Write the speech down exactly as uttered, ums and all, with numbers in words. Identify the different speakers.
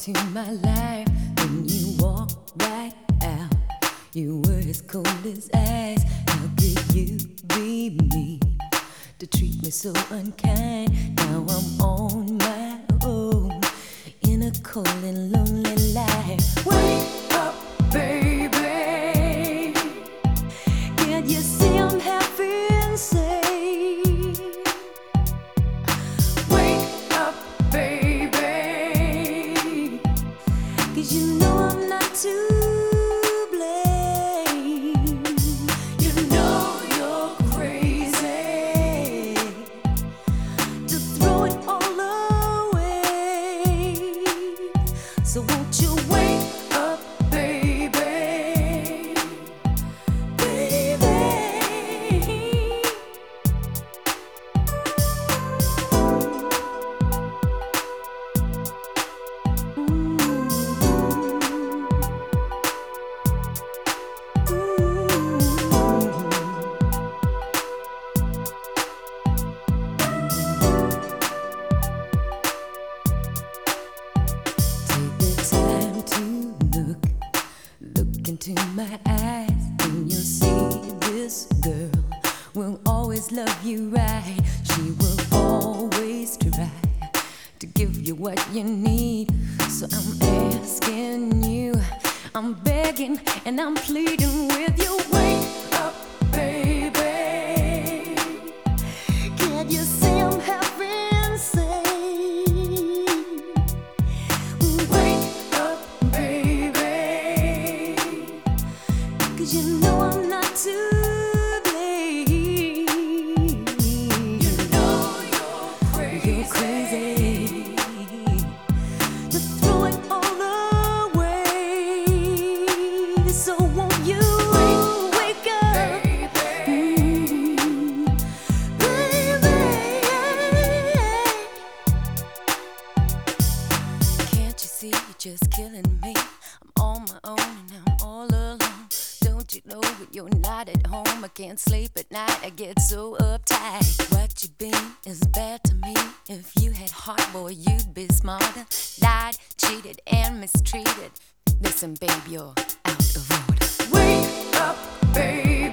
Speaker 1: into my life. When you walked right out, you were as cold as ice. How could you be me to treat me so unkind? Now I'm on my own in a cold and lonely life. Wake up, baby. Can't you see I'm happy and safe? Wake up, baby, 'cause you know I'm not to blame. You know you're crazy to throw it all away. So won't you wake up, baby, baby. Take the time to look, look into my eyes, and you'll see this girl will always love you right. She will always try to give you what you need. So I'm asking you, I'm begging, and I'm pleading with you. Wake up, baby. Can't you see I'm happy and safe? Wake up, baby, 'cause you know I'm not to blame. You know you're crazy, you're crazy to throw it all away. So won't you wake up, mm, baby? Can't you see you're just killing me? I'm on my own and I'm all alone. Don't you know when you're not at home, I can't sleep at night, I get so uptight. What you been is bad to me. If you had heart, boy, you'd be smarter. Lied, cheated, and mistreated. Listen, babe, you're out of order. Wake up, baby.